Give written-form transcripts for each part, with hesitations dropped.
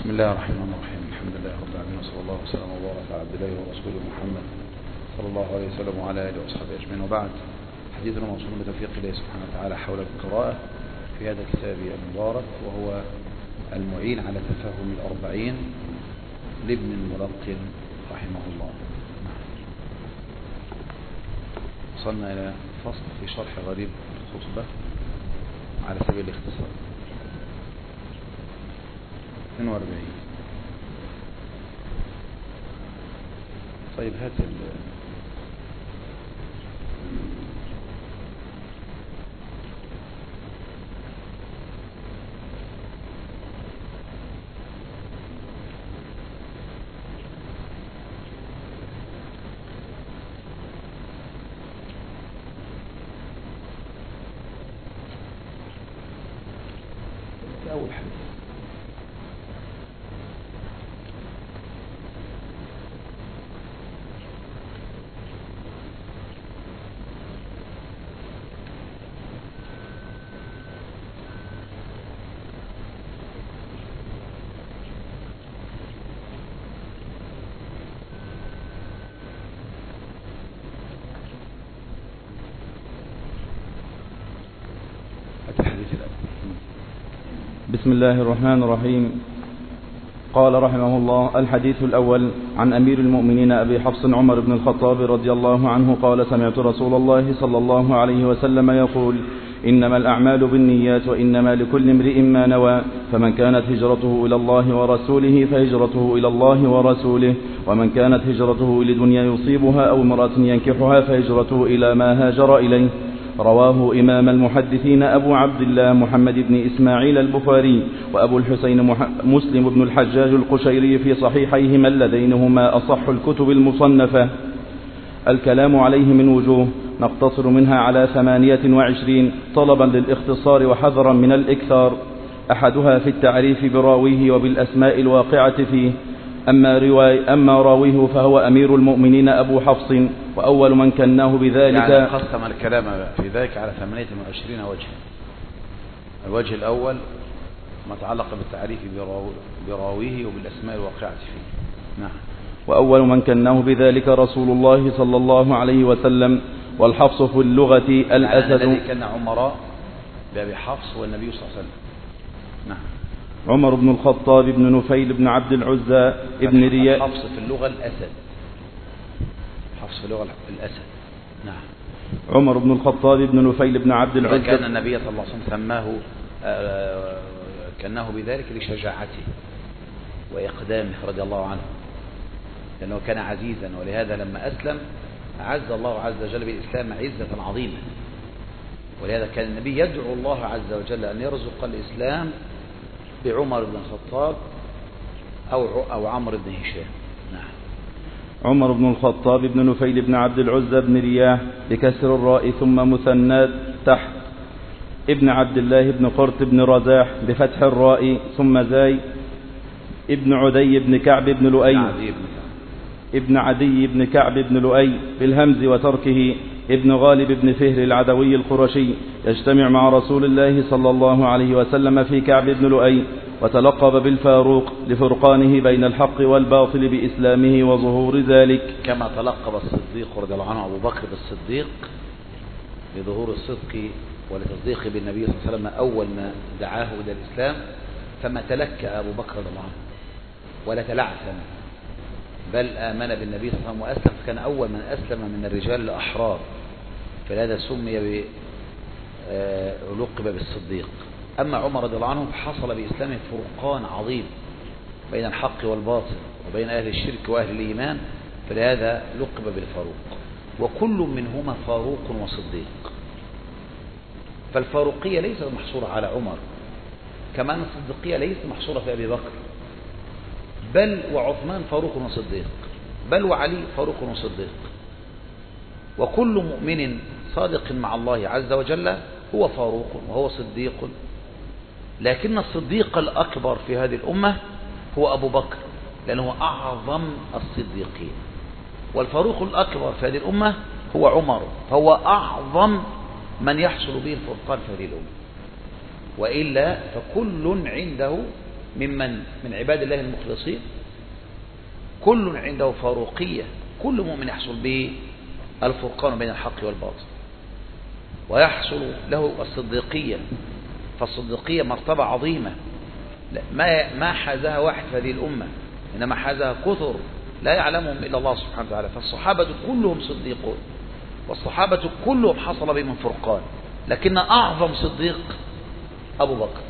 بسم الله الرحمن الرحيم. الحمد لله رب العالمين، وصلى الله وسلم وبارك على عبد الله ورسوله محمد صلى الله عليه وسلم وعلى اله واصحابه اجمعين، وبعد. حديثنا موصول بتوفيق الله سبحانه وتعالى حول القراءة في هذا الكتاب المبارك، وهو المعين على تفهم الأربعين لابن الملقن رحمه الله. وصلنا إلى فصل في شرح غريب الخطبة على سبيل الاختصار 42. طيب هات أول حديث. بسم الله الرحمن الرحيم. قال رحمه الله: الحديث الأول عن أمير المؤمنين أبي حفص عمر بن الخطاب رضي الله عنه قال: سمعت رسول الله صلى الله عليه وسلم يقول: إنما الأعمال بالنيات وإنما لكل امرئ ما نوى، فمن كانت هجرته إلى الله ورسوله فهجرته إلى الله ورسوله، ومن كانت هجرته لدنيا يصيبها أو امرأة ينكحها فهجرته إلى ما هاجر إليه. رواه إمام المحدثين أبو عبد الله محمد بن إسماعيل البخاري، وأبو الحسين مسلم بن الحجاج القشيري في صحيحيهما اللذين هما أصح الكتب المصنفة. الكلام عليه من وجوه، نقتصر منها على 28 طلبا للاختصار وحذرا من الإكثار. أحدها في التعريف براويه وبالأسماء الواقعة فيه. أما راويه فهو أمير المؤمنين أبو حفص، وأول من كناه بذلك. يعني قسم الكلام في ذلك على 28 وجه. الوجه الأول ما تعلق بالتعريف براويه وبالأسماء الواقعة فيه. نعم. وأول من كناه بذلك رسول الله صلى الله عليه وسلم. والحفص في اللغة الأسد. الذي كان عمر بأبي حفص والنبي صلى الله عليه وسلم. نعم. عمر بن الخطاب بن نفيل بن عبد العزى ابن رياء. حفص في اللغة الأسد. حفص في اللغة الأسد. نعم. عمر بن الخطاب بن نفيل بن عبد العزى. كان النبي صلى الله عليه وسلم سماه كناه بذلك لشجاعته وإقدامه رضي الله عنه، لأنه كان عزيزا، ولهذا لما أسلم أعز الله عز وجل بالإسلام عزة عظيمة. ولهذا كان النبي يدعو الله عز وجل أن يرزق الإسلام بعمر بن الخطاب أو عمرو بن هشام. نعم. عمر بن الخطاب بن نفيل بن عبد العزى بن رياح بكسر الراء ثم مثنات تحت، ابن عبد الله بن قرط بن رزاح بفتح الراء ثم زاي، ابن عدي بن كعب بن لؤي، ابن عدي بن كعب بن لؤي بالهمز وتركه، ابن غالب بن فهر العدوي القرشي، يجتمع مع رسول الله صلى الله عليه وسلم في كعب بن لؤي، وتلقب بالفاروق لفرقانه بين الحق والباطل بإسلامه وظهور ذلك. كما تلقب الصديق رضي الله عنه أبو بكر بالصديق لظهور الصدق ولتصديقه بالنبي صلى الله عليه وسلم أول ما دعاه إلى الإسلام، فما تلكى أبو بكر رضي الله عنه ولا تلعثم، بل آمن بالنبي صلى الله عليه وسلم وأسلم، فكان أول من أسلم من الرجال الأحرار، فلهذا سمي لقب بالصديق. أما عمر رضي الله عنه حصل بإسلامه فرقان عظيم بين الحق والباطل وبين أهل الشرك وأهل الإيمان، فلهذا لقب بالفاروق. وكل منهما فاروق وصديق، فالفاروقية ليست محصورة على عمر، كما أن الصديقية ليست محصورة في أبي بكر، بل وعثمان فاروق وصديق، بل وعلي فاروق وصديق. وكل مؤمن صادق مع الله عز وجل هو فاروق وهو صديق، لكن الصديق الأكبر في هذه الأمة هو أبو بكر، لأنه أعظم الصديقين. والفاروق الأكبر في هذه الأمة هو عمر، فهو أعظم من يحصل به الفرقان في هذه الأمة. وإلا فكل عنده من عباد الله المخلصين، كل عنده فاروقية، كل مؤمن يحصل به الفرقان بين الحق والباطل، ويحصل له الصديقية. فالصديقية مرتبة عظيمة ما حازها واحد في هذه الأمة، إنما حازها كثر لا يعلمهم إلا الله سبحانه وتعالى. فالصحابة كلهم صديقون، والصحابة كلهم حصل بهم فرقان، لكن أعظم صديق أبو بكر،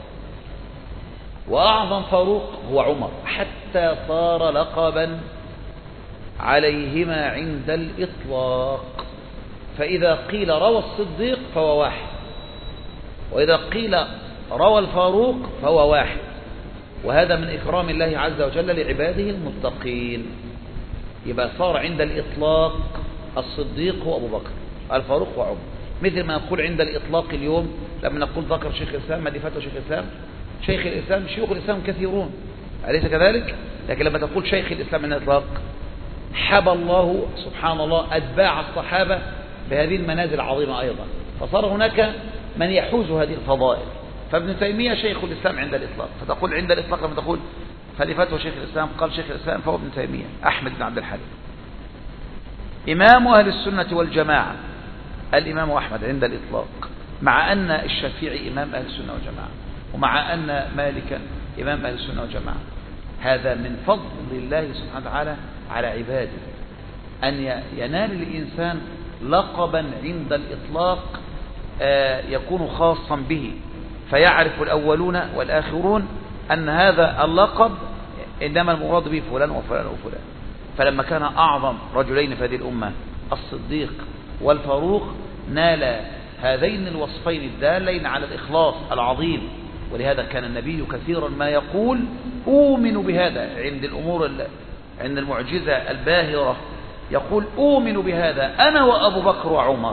وأعظم فاروق هو عمر، حتى صار لقبا عليهما عند الإطلاق. فإذا قيل روى الصديق فهو واحد، وإذا قيل روى الفاروق فهو واحد، وهذا من إكرام الله عز وجل لعباده المتقين. يبقى صار عند الإطلاق الصديق هو أبو بكر، الفاروق هو عمر، مثل ما نقول عند الإطلاق اليوم لما نقول ذكر شيخ الإسلام، ما دي فتوى شيخ الإسلام، شيخ الإسلام، شيوخ الإسلام كثيرون، أليس كذلك؟ لكن لما تقول شيخ الإسلام من الإطلاق، حب الله سبحان الله أتباع الصحابة بهذه المنازل العظيمة أيضا، فصار هناك من يحوز هذه الفضائل. فابن تيمية شيخ الإسلام عند الإطلاق، فتقول عند الإطلاق لما تقول فلفتوى شيخ الإسلام قال شيخ الإسلام فهو ابن تيمية أحمد بن عبد الحليم. إمام أهل السنة والجماعة الإمام أحمد عند الإطلاق، مع أن الشافعي إمام أهل السنة والجماعة، ومع أن مالكا إمام أهل السنة والجماعة. هذا من فضل الله سبحانه وتعالى على عباده، أن ينال الإنسان لقبا عند الإطلاق يكون خاصا به، فيعرف الأولون والآخرون أن هذا اللقب إنما المراد به فلان وفلان وفلان. فلما كان أعظم رجلين في هذه الأمة الصديق والفاروق نال هذين الوصفين الدالين على الإخلاص العظيم. ولهذا كان النبي كثيرا ما يقول أؤمن بهذا عند الأمور، عند المعجزة الباهرة، يقول أؤمن بهذا أنا وأبو بكر وعمر،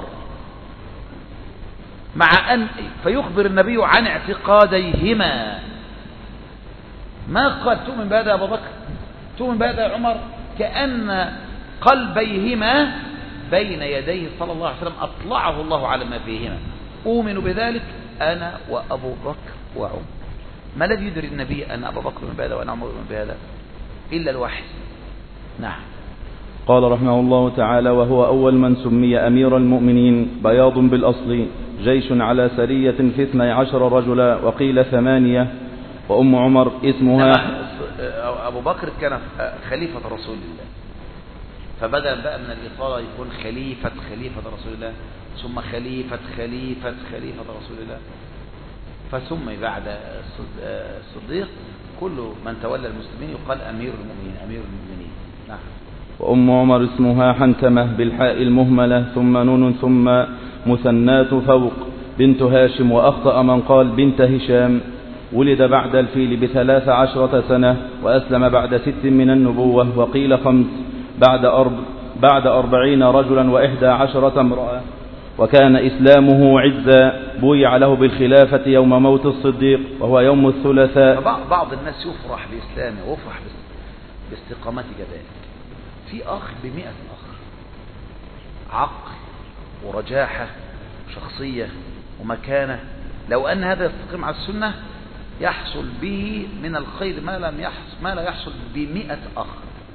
مع أن فيخبر النبي عن اعتقاديهما، ما قال تؤمن بهذا أبو بكر تؤمن بهذا عمر، كأن قلبيهما بين يديه صلى الله عليه وسلم أطلعه الله على ما فيهما. أؤمن بذلك أنا وأبو بكر وعمر. ما الذي يدري النبي أن أبا بكر من بهذا وأنا عمر من بهذا إلا الوحي. نعم. قال رحمه الله تعالى: وهو أول من سمي أمير المؤمنين، بياض بالأصل، جيش على سرية في 12 رجلا، وقيل 8. وأم عمر اسمها أبو بكر كان خليفة رسول الله، فبدأ بقى من الإطالة يكون خليفة رسول الله، ثم خليفة رسول الله، فسمي بعد الصديق كل من تولى المسلمين يقال أمير المؤمنين. نعم. وأم عمر اسمها حنتمة بالحاء المهملة ثم نون ثم مثنات فوق، بنت هاشم، وأخطأ من قال بنت هشام. ولد بعد الفيل ب13 سنة، وأسلم بعد 6 من النبوة، وقيل 5 بعد 40 رجلا و11 امرأة، وكان إسلامه عزا، بويع له بالخلافة يوم موت الصديق وهو يوم الثلاثاء. بعض الناس يفرح بإسلامه ويفرح باستقامته كذلك. في أخ ب100 أخ، عقل ورجاحة وشخصية ومكانة، لو أن هذا يستقيم على السنة يحصل به من الخير ما لا يحصل ب100 أخ،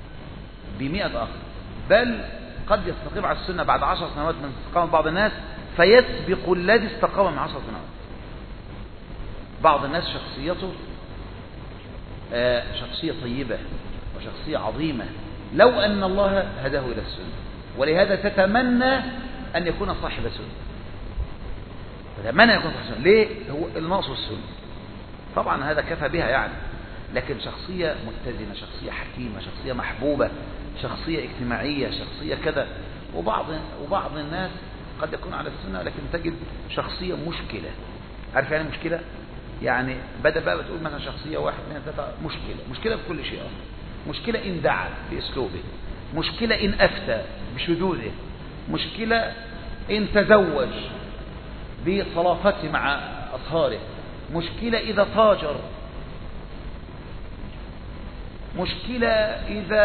بل قد يستقيم على السنة بعد 10 سنوات من استقامة بعض الناس فيسبق الذي استقام من 10 سنوات. بعض الناس شخصيته شخصية طيبة وشخصية عظيمة، لو أن الله هداه إلى السنة، ولهذا تتمنى أن يكون صاحب سنة، تتمنى أن يكون صاحب سنة. ليه؟ هو الناصر السنة طبعا هذا كفى بها يعني، لكن شخصية متزنة، شخصية حكيمة، شخصية محبوبة، شخصية اجتماعية، شخصية كذا. وبعض الناس قد يكون على السنة لكن تجد شخصية مشكلة. عارف يعني مشكلة؟ يعني بدأ بقى بتقول مثلا شخصية 1 2 3 مشكلة في كل شيء أصلا. مشكلة إن دعا بأسلوبه، مشكلة إن أفتى بشذوذه، مشكلة إن تزوج بصلافته مع أصهاره، مشكلة إذا تاجر، مشكلة إذا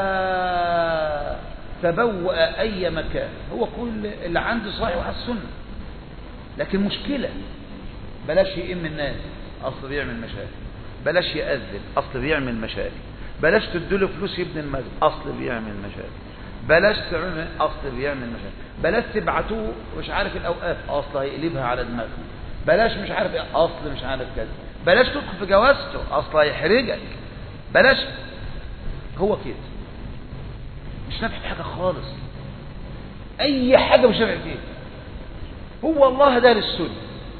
تبوأ أي مكان. هو كل اللي عنده صحيح على السنة، لكن مشكلة بلاش يئم الناس أصل بيعمل مشاكل، بلاش يأذن أصل بيعمل مشاكل، بلاش تديله فلوس يبني المسجد أصل بيعمل مشاكل، بلاش تعمل أصل بيعمل مشاكل، بلاش تبعتوه مش عارف الأوقات أصل هيقلبها على دماغه، بلاش مش عارف ايه أصل مش عارف كذا، بلاش تدخل في جوازته أصل هيحرجك، بلاش. هو كده مش نافع في حاجة خالص، أي حاجة مش نافع فيها. هو الله دار السنة،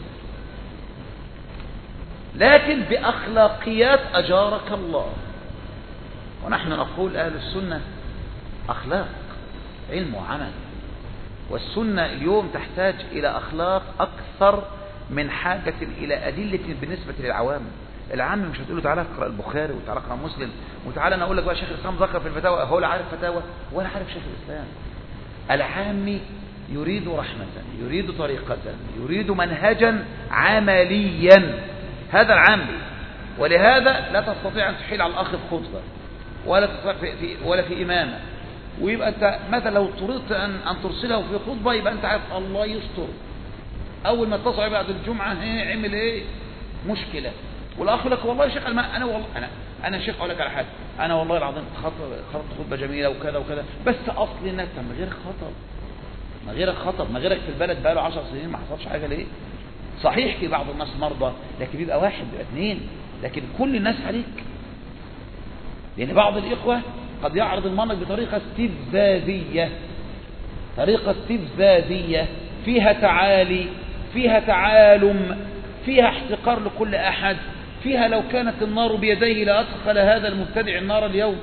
لكن بأخلاقيات أجارك الله. ونحن نقول أهل السنة أخلاق، علم وعمل، والسنة اليوم تحتاج إلى أخلاق أكثر من حاجة إلى أدلة بالنسبة للعوام. العام مش هتقول له تعالى اقرأ البخاري وتعالى اقرأ مسلم وتعالى أنا أقول لك بقى شيخ الإسلام ذكر في الفتاوى، هو لا عارف فتاوى ولا عارف شيخ الإسلام. العامي يريد رحمة، يريد طريقة، يريد منهجا عمليا، هذا العامي. ولهذا لا تستطيع أن تحيل على الأخ في خطبة ولا ولا في إمامة، ويبقى أنت مثلا لو اضطررت أن ترسله في خطبة يبقى أنت عارف الله يستر، أول ما اتصل بعد الجمعة عمل إيه مشكلة، والأخ يقول لك والله يا شيخ أنا والله أنا شيخ أقول لك على حاجة، أنا والله العظيم خطبت خطبة جميلة وكذا وكذا، بس أصل الناس من غير خطب، ما غيرك خطب، ما غيرك في البلد بقاله 10 سنين ما حصلش حاجة ليه؟ صحيح في بعض الناس مرضى، لكن بيبقى واحد بيبقى اثنين، لكن كل الناس عليك. لأن بعض الإخوة قد يعرض المنهج بطريقة استفزازية، طريقة استفزازية فيها تعالي، فيها تعالم، فيها احتقار لكل أحد، فيها لو كانت النار بيديه لأدخل هذا المبتدع النار اليوم،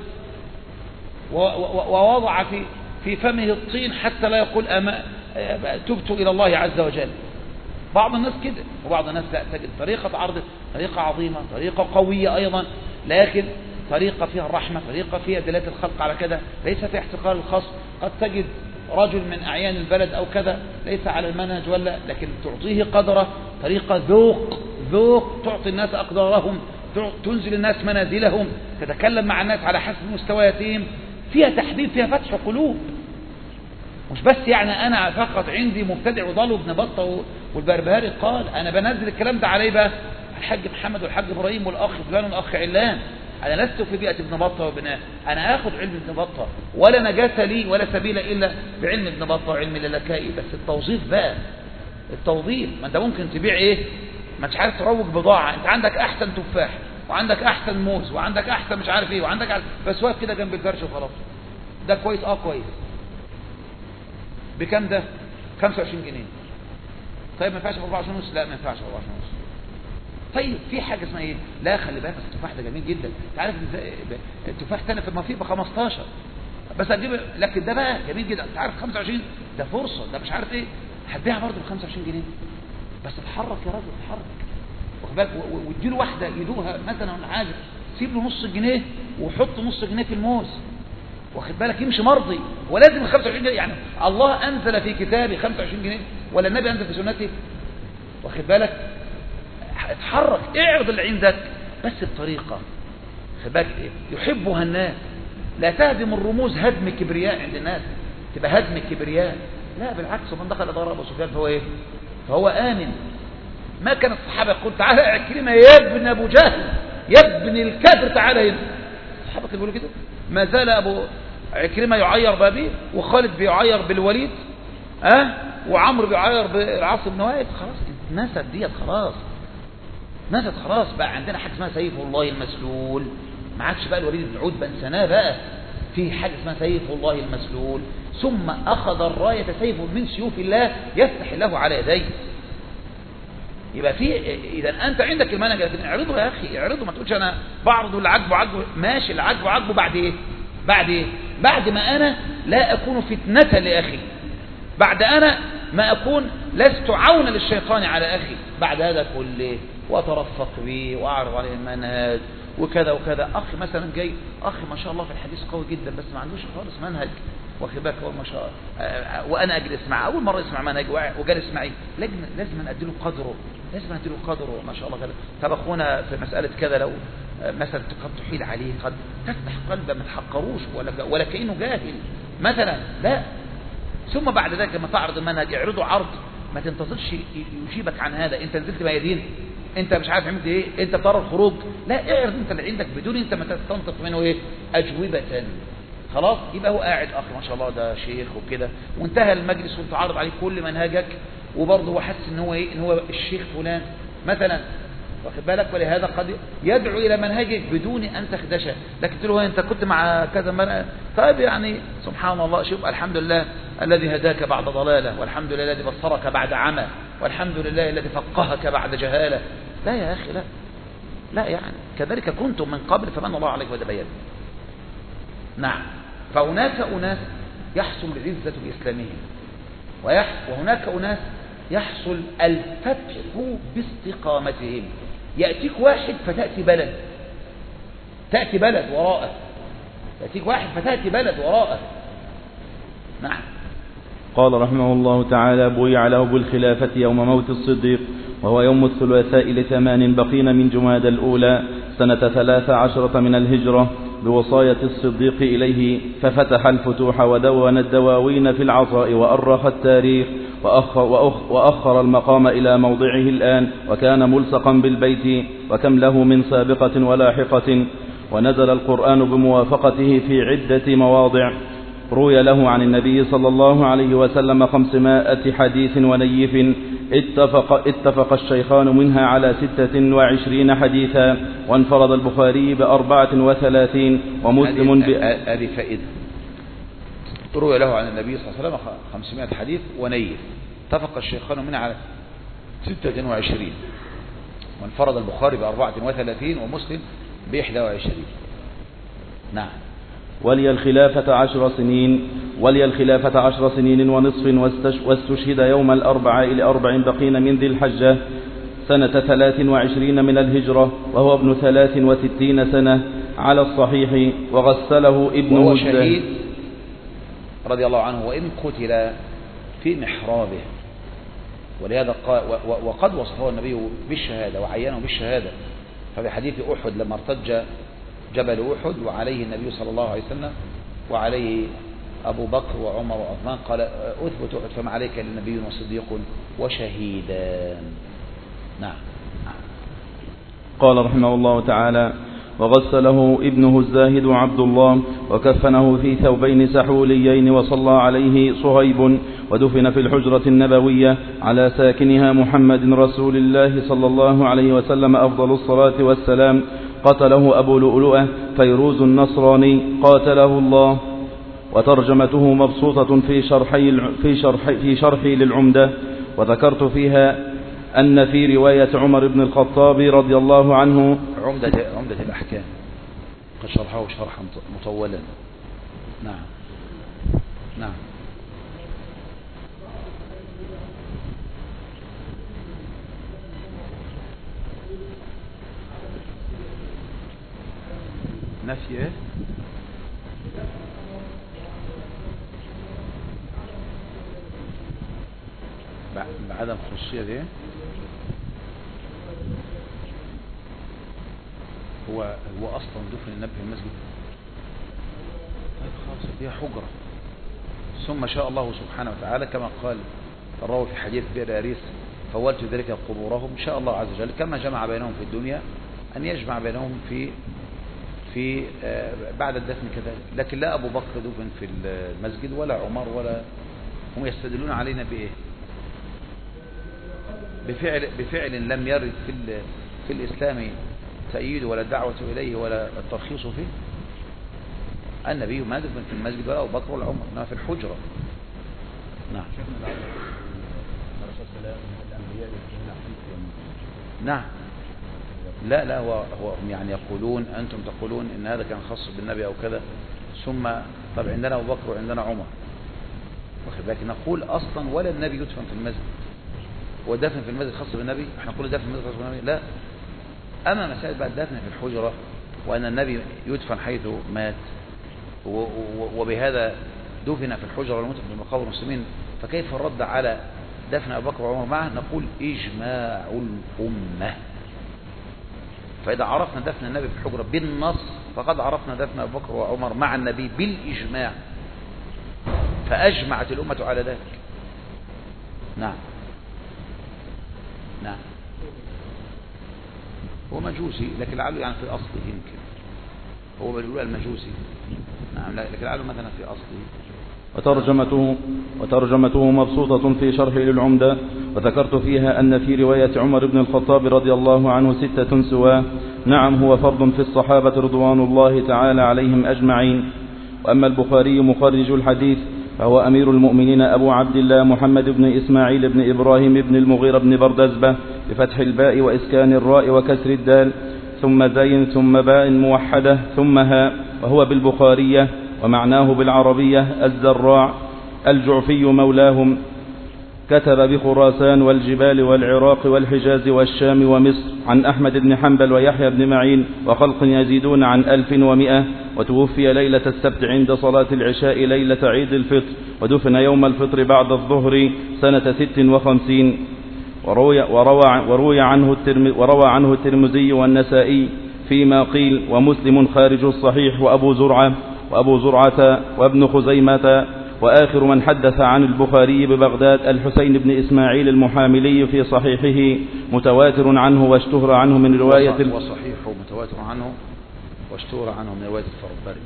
ووضع في فمه الطين حتى لا يقول تبت إلى الله عز وجل. بعض الناس كده، وبعض الناس لا، تجد طريقة عرض طريقة عظيمة، طريقة قوية أيضا، لكن طريقة فيها الرحمة، طريقة فيها دلالة الخلق على كذا، ليس في احتقار الخاص. قد تجد رجل من أعيان البلد أو كذا ليس على المنهج ولا، لكن تعطيه قدره، طريقة ذوق تعطي الناس أقدارهم، تنزل الناس منازلهم، تتكلم مع الناس على حسب مستوياتهم، فيها تحبيب، فيها فتح قلوب. مش بس يعني أنا فقط عندي مبتدع وضل ابن بطة والبربهاري قال، أنا بنزل الكلام ده عليه بقى الحاج محمد والحاج إبراهيم والأخ فلان والأخ علان. أنا لست في بيئة ابن بطة وبناء، أنا آخذ علم ابن بطة، ولا نجاة لي ولا سبيل إلا بعلم ابن بطة وعلم اللالكائي. بس التوظيف بقى، التوظيف، ما أنت ممكن تبيع إيه، ما انتش عارف تروج بضاعة، أنت عندك أحسن تفاح وعندك أحسن موز وعندك أحسن مش عارف إيه وعندك بس واقف كده جنب الفرش وخلاص. ده كويس، كويس. بكم ده؟ 25 جنيه. طيب ما ينفعش ب 14 ونص؟ لا ما ينفعش ب 14 ونص. طيب في حاجة اسمها ايه؟ لا خلي بالك التفاح ده جميل جدا، انت عارف التفاح تاني في المفيد ب 15، بس هتجيب، لكن ده بقى جميل جدا، انت عارف 25 ده فرصة، ده مش عارف ايه، هتبيعها برضه ب 25 جنيه. بس اتحرك يا راجل، اتحرك، واخد بالك، واديله واحدة يدوها مثلا ولا حاجة، سيب له نص جنيه وحط نص جنيه في الموز، واخد بالك، يمشي مرضي. ولازم ال 25 جنيه، يعني الله انزل في كتابه 25 جنيه ولا النبي انزل في سنته؟ واخد بالك، اتحرك، اعرض اللي عندك بس بطريقة واخد بالك يحبها الناس. لا تهدم الرموز هدم كبرياء عند الناس، تبقى هدم كبرياء، لا بالعكس. ومن دخل دار ابو سفيان فهو ايه؟ فهو آمن. ما كان الصحابة يقول تعالى عكرمة يا ابن ابو جهل يا ابن الكافر تعالى هنا، الصحابة كانوا بيقولوا كده. ما زال ابو عكرمة يعير بابيه، وخالد بيعير بالوليد، وعمرو بيعير بالعاص بن وائل. خلاص نست ديت، خلاص نست، خلاص بقى عندنا حاجه اسمها سيف الله المسلول، ما عادش بقى الوليد بن عتبة بنسناه، بقى في حاجه اسمها سيف الله المسلول. ثم اخذ الرايه سيف من سيوف الله يفتح الله على يديه. يبقى في، اذا انت عندك المنهج لكن اعرضه يا اخي، اعرضه، ما تقولش انا بعرض اللي عاجبه ماشي، اللي عاجبه بعد ايه؟ بعد ما انا لا اكون فتنه لاخي، بعد انا ما اكون لست عونا للشيطان على اخي، بعد هذا كله واترفق به واعرض عليه المنهج وكذا وكذا. اخ مثلا جاي، اخ ما شاء الله في الحديث قوي جدا بس ما عندوش خالص منهج، واخد بالك، هو ما شاء الله، وانا اجلس معه اول مره يسمع منهج وجالس معي، لازم اديله قدره، لازم اديله قدره، ما شاء الله كذا. طب اخونا في مساله كذا، لو مثلا قد تحيل عليه، قد تفتح قلبه، ما تحقروش ولا كانه جاهل مثلا، لا. ثم بعد ذلك لما تعرض المنهج اعرضه عرض، ما تنتظرش يجيبك عن هذا. انت نزلت ميادين انت مش عارف عملت ايه، انت بترى الخروج، لا اعرض انت اللي عندك بدون انت ما تستنطق منه ايه اجوبه. خلاص يبقى هو قاعد اخ ما شاء الله ده شيخ وكده، وانتهى المجلس وانت عارض عليه كل منهجك، وبرضه هو حس ان هو ايه، ان هو الشيخ فلان مثلا، واخد بالك، ولهذا قد يدعو الى منهجك بدون ان تخدشه. لكن تقول له انت كنت مع كذا مرة، طيب يعني سبحان الله، شوف الحمد لله الذي هداك بعد ضلاله، والحمد لله الذي بصرك بعد عمى، والحمد لله الذي فقهك بعد جهاله. لا يا اخي، لا لا، يعني كذلك كنتم من قبل فمن الله عليك وتبين. نعم. فهناك أناس يحصل العزة بإسلامهم، وهناك أناس يحصل الفتح باستقامتهم. يأتيك واحد فتأتي بلد، تأتي بلد وراءه، يأتيك واحد فتأتي بلد وراءه. نعم. قال رحمه الله تعالى: بويع له بالخلافة يوم موت الصديق، وهو يوم الثلاثاء ل8 بقين من جمادى الأولى سنة 13 من الهجرة، بوصاية الصديق إليه، ففتح الفتوح ودون الدواوين في العطاء وأرخ التاريخ وأخر المقام إلى موضعه الآن، وكان ملصقا بالبيت، وكم له من سابقة ولاحقة، ونزل القرآن بموافقته في عدة مواضع. روي له عن النبي صلى الله عليه وسلم 500 حديث ونيف، اتفق الشيخان منها على 26 حديثا، وانفرد البخاري ب34 ومسلم هذه فائدة. روي له عن النبي صلى الله عليه وسلم 500 حديث ونيف، اتفق الشيخان منها على 26، وانفرد البخاري ب34 ومسلم ب21. نعم. ولي الخلافة 10 سنين ونصف، واستشهد يوم الأربعاء ل4 بقين من ذي الحجة سنة 23 من الهجرة، وهو ابن 63 سنة على الصحيح، وغسله ابنه وهو شهيد رضي الله عنه، وإن قتل في محرابه. ولهذا وقد وصفه النبي بالشهادة وعينه بالشهادة. ففي حديث أحد لما ارتج جبل أحد وعليه النبي صلى الله عليه وسلم وعليه أبو بكر وعمر وعثمان، قال أثبت أحد فما عليك لنبي وصديق وشهيدان. نعم. قال رحمه الله تعالى: وغسله ابنه الزاهد عبد الله، وكفنه في ثوبين سحوليين، وصلى عليه صهيب، ودفن في الحجرة النبوية على ساكنها محمد رسول الله صلى الله عليه وسلم أفضل الصلاة والسلام. قتله أبو لؤلؤة فيروز النصراني قاتله الله. وترجمته مبسوطة في شرحي للعمدة، وذكرت فيها أن في رواية عمر بن الخطاب رضي الله عنه عمدة الأحكام قد شرحه شرحا مطولا. نعم. نعم. نفي ايه؟ بعدم خصوصية دي هو اصلا دفن النبي في المسجد. طيب خلاص هي حجرة، ثم شاء الله سبحانه وتعالى كما قال الراوي في حديث بئر أريس: فولت ذلك قبورهم. إن شاء الله عز وجل كما جمع بينهم في الدنيا أن يجمع بينهم في بعد الدفن كذلك. لكن لا أبو بكر دفن في المسجد ولا عمر، ولا هم يستدلون علينا بإيه؟ بفعل لم يرد في الإسلام تأييد ولا الدعوة إليه ولا الترخيص فيه. النبي ما دفن في المسجد ولا أبو بكر ولا عمر، إنما في الحجرة. نعم. نعم. لا هو يعني يقولون، أنتم تقولون إن هذا كان خاص بالنبي أو كذا، ثم طب عندنا أبو بكر وعندنا عمر، واخد بالك. نقول أصلا ولا النبي يدفن في المسجد، ودفن في المسجد خاص بالنبي، احنا نقول دفن في المسجد خاص بالنبي، لا. أما مسائل بعد دفن في الحجرة وأن النبي يدفن حيث مات، وبهذا دفن في الحجرة والموت في مقابر المسلمين، فكيف الرد على دفن أبو بكر وعمر معه؟ نقول إجماع الأمة. فإذا عرفنا دفن النبي في الحجرة بالنص فقد عرفنا دفن أبو بكر وعمر مع النبي بالإجماع، فأجمعت الأمة على ذلك. نعم. نعم. هو مجوسي، لكن لعله يعني في أصله يمكن هو بيقول المجوسي، نعم، لكن لعله مثلا في أصله. وترجمته مبسوطة في شرح للعمدة، وذكرت فيها أن في رواية عمر بن الخطاب رضي الله عنه 6 سواه. نعم، هو فرد في الصحابة رضوان الله تعالى عليهم أجمعين. وأما البخاري مخرج الحديث فهو أمير المؤمنين أبو عبد الله محمد بن إسماعيل بن إبراهيم بن المغيرة بن بردزبة بفتح الباء وإسكان الراء وكسر الدال، ثم زين ثم باء موحدة ثم هاء، وهو بالبخارية، ومعناه بالعربية الزراع الجعفي مولاهم. كتب بخراسان والجبال والعراق والحجاز والشام ومصر عن أحمد بن حنبل ويحيى بن معين وخلق يزيدون عن 1100. وتوفي ليلة السبت عند صلاة العشاء ليلة عيد الفطر، ودفن يوم الفطر بعد الظهر سنة 56. وروى عنه الترمذي والنسائي فيما قيل، ومسلم خارج الصحيح، وأبو زرعة وابن خزيمة. وآخر من حدث عن البخاري ببغداد الحسين بن إسماعيل المحاملي في صحيحه متواتر عنه واشتهر عنه من رواية وصحيحه متواتر عنه واشتهر عنه من رواية الفربري.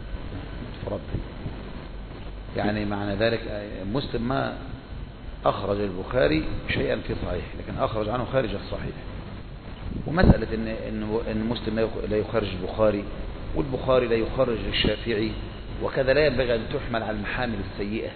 يعني معنى ذلك مسلم ما أخرج البخاري شيئا في صحيح، لكن أخرج عنه خارج الصحيح. ومسألة إن مسلم لا يخرج البخاري والبخاري لا يخرج الشافعي، وكذا لا ينبغي أن تحمل على المحامل السيئة.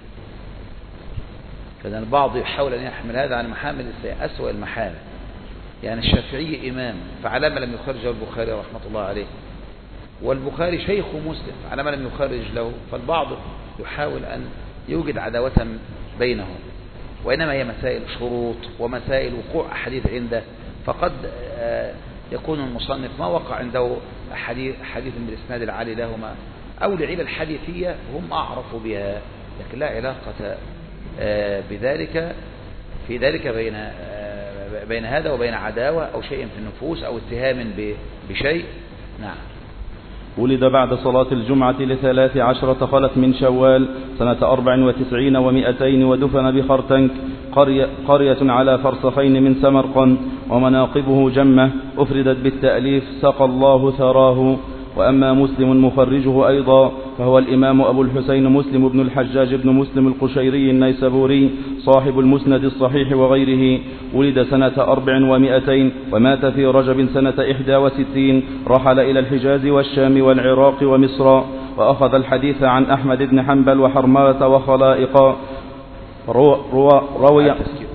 كذا البعض يحاول أن يحمل هذا على المحامل السيئة، أسوأ المحامل. يعني الشافعي إمام، فعلى ما لم يخرجه البخاري رحمة الله عليه، والبخاري شيخ مسلم، فعلى ما لم يخرج له. فالبعض يحاول أن يوجد عداوة بينهم، وإنما هي مسائل شروط ومسائل وقوع أحاديث عنده. فقد يكون المصنف ما وقع عنده حديث بالإسناد العالي لهما، أو لعلل الحديثية هم أعرفوا بها، لكن لا علاقة بذلك في ذلك بين هذا وبين عداوة أو شيء في النفوس أو اتهام بشيء. نعم. ولد بعد صلاة الجمعة ل13 خلت من شوال سنة 94 و200، ودفن بخرتنك قرية على فرسخين من سمرقند، ومناقبه جمة أفردت بالتأليف سقى الله ثراه. وأما مسلم مخرجه أيضا فهو الإمام أبو الحسين مسلم بن الحجاج بن مسلم القشيري النيسابوري صاحب المسند الصحيح وغيره. ولد سنة 400 ومات في رجب سنة 61. رحل إلى الحجاز والشام والعراق ومصر، وأخذ الحديث عن أحمد بن حنبل وحرملة وخلائق. روي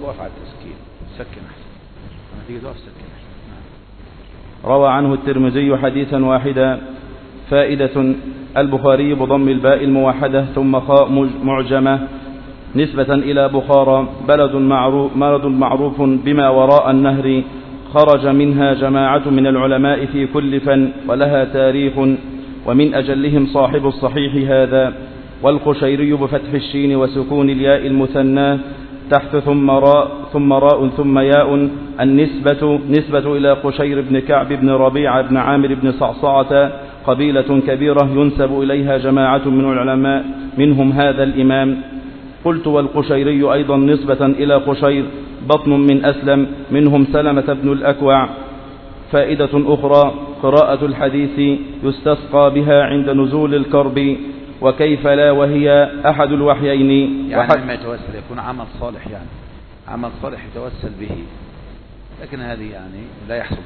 روى عنه الترمذي حديثا واحدا. فائدة: البخاري بضم الباء الموحدة ثم خاء معجمة نسبة إلى بخارى، بلد معروف بما وراء النهر، خرج منها جماعة من العلماء في كل فن، ولها تاريخ، ومن أجلهم صاحب الصحيح هذا. والقشيري بفتح الشين وسكون الياء المثنى تحت ثم راء ثم ياء. نسبة إلى قشير بن كعب بن ربيعة بن عامر بن صعصعة، قبيلة كبيرة ينسب إليها جماعة من العلماء، منهم هذا الإمام. قلت: والقشيري أيضا نسبة إلى قشير بطن من أسلم، منهم سلمة بن الأكوع. فائدة أخرى: قراءة الحديث يستسقى بها عند نزول الكرب، وكيف لا وهي أحد الوحيين. يعني ما يتوسل يكون عمل صالح، يعني عمل صالح يتوسل به، لكن هذه يعني لا يحصل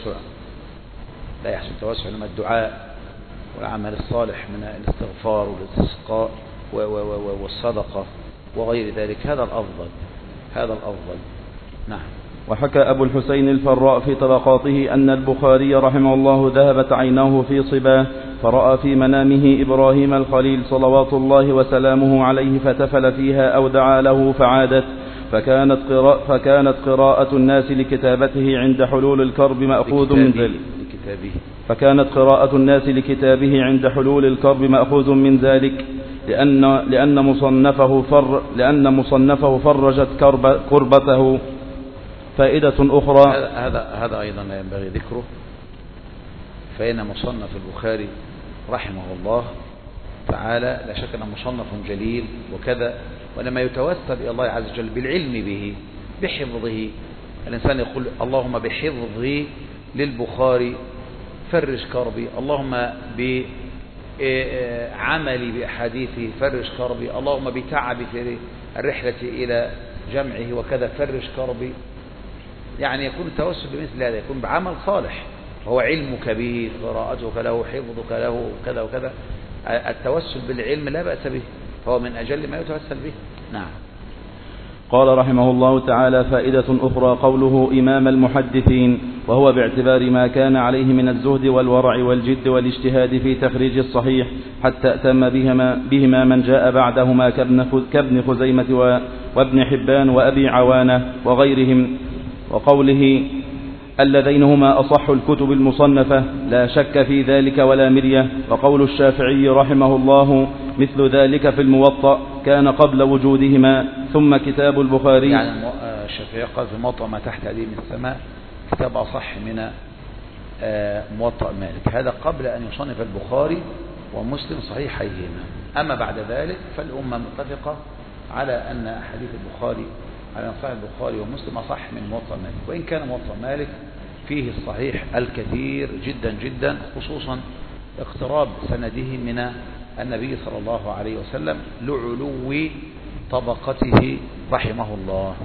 توسع لما الدعاء والعمل الصالح من الاستغفار والاستسقاء والصدقة وغير ذلك، هذا الأفضل. نعم. وحكى أبو الحسين الفراء في طبقاته أن البخاري رحمه الله ذهبت عيناه في صباه، فرأى في منامه إبراهيم الخليل صلوات الله وسلامه عليه، فتفل فيها أو دعا له فعادت. فكانت قراءة الناس لكتابته عند حلول الكرب مأخوذ من ذلك. فكانت قراءة الناس لكتابه عند حلول الكرب مأخوذ من ذلك، لأن مصنفه فرجت كربته. فائدة أخرى: هذا أيضا لا ينبغي ذكره، فإن مصنف البخاري رحمه الله تعالى لا شك أنه مصنف جليل وكذا، ولما يتوسل إلى الله عز وجل بالعلم به بحفظه، الإنسان يقول: اللهم بحفظي للبخاري فرج كربي، اللهم بعملي بأحاديثه فرج كربي، اللهم بتعبي في الرحلة إلى جمعه وكذا فرج كربي. يعني يكون التوسل بمثل هذا، يكون بعمل صالح، هو علمك به، قراءتك له، حفظك له، كذا وكذا. التوسل بالعلم لا بأس به، فهو من أجل ما يتوسل به. نعم. قال رحمه الله تعالى: فائدة أخرى قوله إمام المحدثين، وهو باعتبار ما كان عليه من الزهد والورع والجد والاجتهاد في تخريج الصحيح، حتى أتم بهما من جاء بعدهما كابن خزيمة وابن حبان وأبي عوانة وغيرهم. وقوله: اللذين هما أصح الكتب المصنفة، لا شك في ذلك ولا مرية. وقول الشافعي رحمه الله: مثل ذلك في الموطأ، كان قبل وجودهما. ثم كتاب البخاري، يعني الشافعي قال في الموطأ ما تحت أديم السماء كتاب أصح من موطأ مالك، هذا قبل أن يصنف البخاري ومسلم صحيحيهما. أما بعد ذلك فالأمة متفقة على أن أحاديث البخاري، على صحيح البخاري ومسلم أصح من موطأ مالك، وإن كان موطأ مالك فيه الصحيح الكثير جدا جدا، خصوصا اقتراب سنده من النبي صلى الله عليه وسلم لعلو طبقته رحمه الله.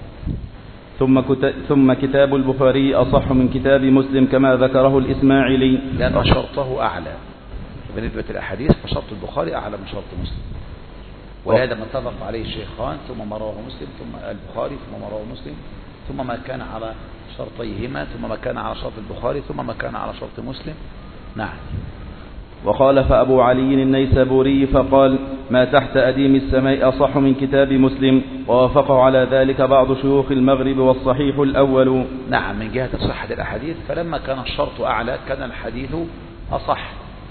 ثم كتاب البخاري أصح من كتاب مسلم كما ذكره الإسماعيلي، لأن شرطه أعلى بالنسبة للأحاديث، فشرط البخاري أعلى من شرط مسلم، وهذا ما اتفق عليه الشيخان، ثم ما رواه مسلم، ثم البخاري، ثم ما رواه مسلم، ثم ما كان على شرطيهما، ثم ما كان على شرط البخاري، ثم ما كان على شرط مسلم. نعم. وخالف أبو علي النيسابوري فقال: ما تحت أديم السماء أصح من كتاب مسلم، ووافقه على ذلك بعض شيوخ المغرب، والصحيح الأول. نعم، من جهة صحة الأحاديث، فلما كان الشرط أعلى كان الحديث أصح،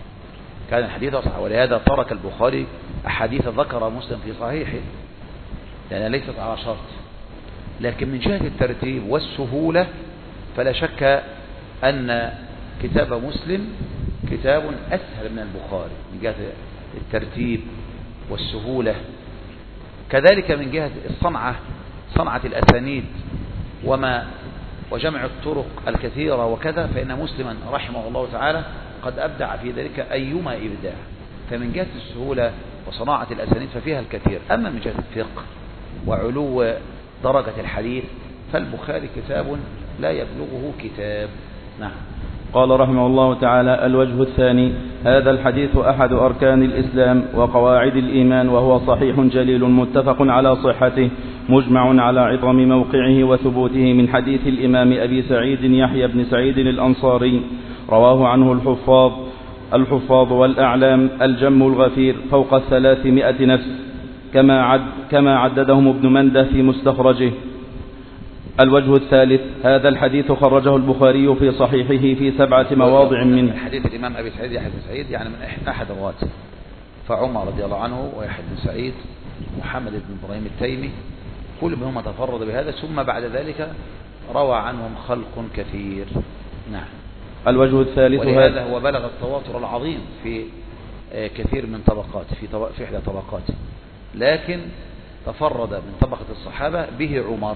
ولهذا ترك البخاري أحاديث ذكر مسلم في صحيحه لأنها ليست على شرط. لكن من جهة الترتيب والسهولة فلا شك أن كتاب مسلم كتاب أسهل من البخاري من جهة الترتيب والسهولة، كذلك من جهة صنعة الأسانيد وجمع الطرق الكثيرة وكذا، فإن مسلما رحمه الله تعالى قد أبدع في ذلك أيما إبداع. فمن جهة السهولة وصناعة الأسانيد ففيها الكثير. أما من جهة الفقه وعلو درجة الحديث فالبخاري كتاب لا يبلغه كتاب. نعم. قال رحمه الله تعالى: الوجه الثاني: هذا الحديث أحد أركان الإسلام وقواعد الإيمان، وهو صحيح جليل متفق على صحته، مجمع على عظم موقعه وثبوته، من حديث الإمام أبي سعيد يحيى بن سعيد الأنصاري، رواه عنه الحفاظ والأعلام الجم الغفير فوق 300 نفس، كما عددهم ابن منده في مستخرجه. الوجه الثالث: هذا الحديث خرجه البخاري في صحيحه في 7 مواضع منه. حديث الإمام أبي سعيد يحيى بن سعيد يعني من أحد الرواة، فعمر رضي الله عنه ويحيى بن سعيد محمد بن إبراهيم التيمي كل منهم تفرد بهذا، ثم بعد ذلك روى عنهم خلق كثير. نعم. الوجه الثالث: ولهذا هو بلغ التواتر العظيم في كثير من طبقاته، في إحدى طبقاته، لكن تفرد من طبقة الصحابة به عمر،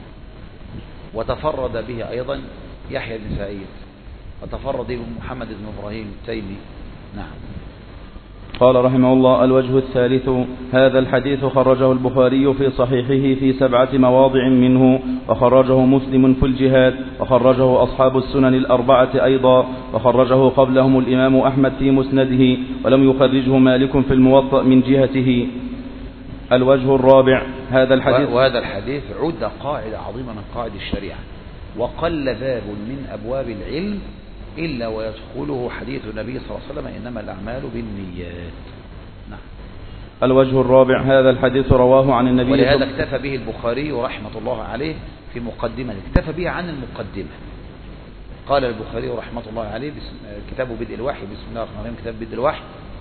وتفرد به أيضا يحيى بن سعيد، وتفرد به محمد بن إبراهيم التيمي. نعم. قال رحمه الله: الوجه الثالث: هذا الحديث خرجه البخاري في صحيحه في 7 مواضع منه، وخرجه مسلم في الجهاد، وخرجه أصحاب السنن الأربعة أيضا، وخرجه قبلهم الإمام أحمد في مسنده، ولم يخرجه مالك في الموطأ من جهته. الوجه الرابع: هذا الحديث عد قاعدة عظيمة من قواعد الشريعة، وقل باب من أبواب العلم إلا ويدخله حديث النبي صلى الله عليه وسلم: إنما الأعمال بالنيات. نعم. الوجه الرابع: هذا الحديث رواه عن النبي، ولهذا اكتفى به البخاري رحمة الله عليه في مقدمة، اكتفى به عن المقدمة. قال البخاري رحمة الله عليه كتاب بدء الوحي، بسم الله الرحمن الرحيم، كتاب بدء الوحي،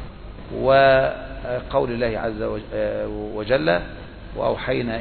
وقول الله عز وجل: وأوحينا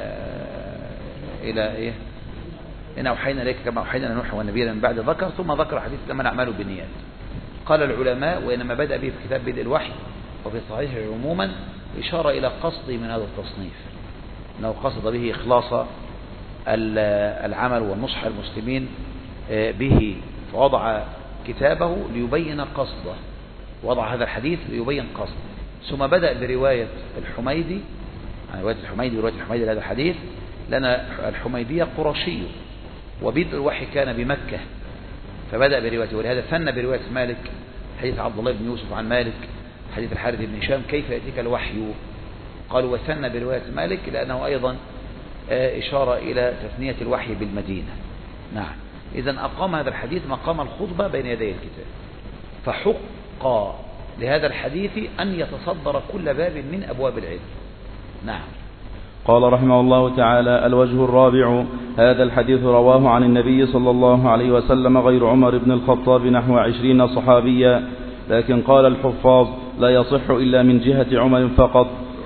إلى إيه؟ إن أوحينا إليك كما أوحينا إلى نوح والنبيين من بعد، ذكر ثم ذكر حديث إنما الأعمال بالنيات. قال العلماء: وإنما بدأ به في كتاب بدء الوحي وفي صحيح عموما إشارة إلى قصده من هذا التصنيف، أنه قصد به إخلاص العمل والنصح المسلمين به فوضع كتابه ليبين قصده، وضع هذا الحديث ليبين قصده، ثم بدأ برواية الحميدي، يعني رواية الحميدي ورواية الحميدي لهذا الحديث، لأن الحميدية قرشي وبدء الوحي كان بمكة، فبدأ بروايته، ولهذا ثنى برواية مالك، حديث عبد الله بن يوسف عن مالك، حديث الحارث بن هشام كيف يأتيك الوحي، قالوا وثنى برواية مالك لأنه أيضا إشارة إلى تثنية الوحي بالمدينة. نعم، إذن أقام هذا الحديث مقام الخطبة بين يدي الكتاب، فحق لهذا الحديث أن يتصدر كل باب من أبواب العلم. نعم. قال رحمه الله تعالى: الوجه الرابع: هذا الحديث رواه عن النبي صلى الله عليه وسلم غير عمر بن الخطاب نحو 20 صحابيا، لكن قال الحفاظ: لا يصح إلا من جهة عمر فقط،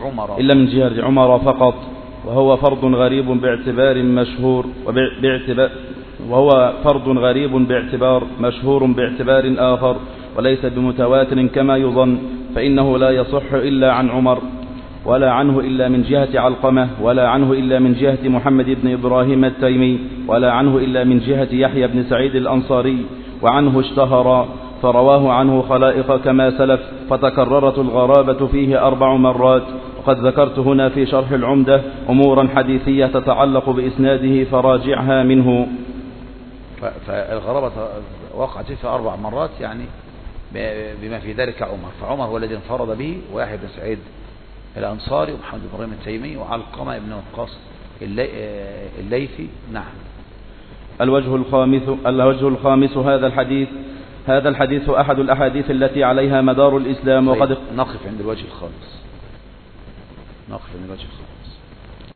وهو فرض غريب باعتبار مشهور باعتبار آخر، وليس بمتواتر كما يظن، فإنه لا يصح إلا عن عمر، ولا عنه إلا من جهة علقمة، ولا عنه إلا من جهة محمد بن إبراهيم التيمي، ولا عنه إلا من جهة يحيى بن سعيد الأنصاري، وعنه اشتهر، فرواه عنه خلائق كما سلف، فتكررت الغرابة فيه 4 مرات. وقد ذكرت هنا في شرح العمدة أمورا حديثية تتعلق بإسناده فراجعها منه. فالغرابة وقعت فيه 4 مرات، يعني بما في ذلك عمر، فعمر هو الذي انفرد به، ويحيى بن سعيد الأنصاري، ومحمد بن إبراهيم التيمي، وعلقمة بن وقاص الليثي. نعم. الوجه الخامس: هذا الحديث أحد الأحاديث التي عليها مدار الإسلام. وقد نقف عند الوجه الخامس.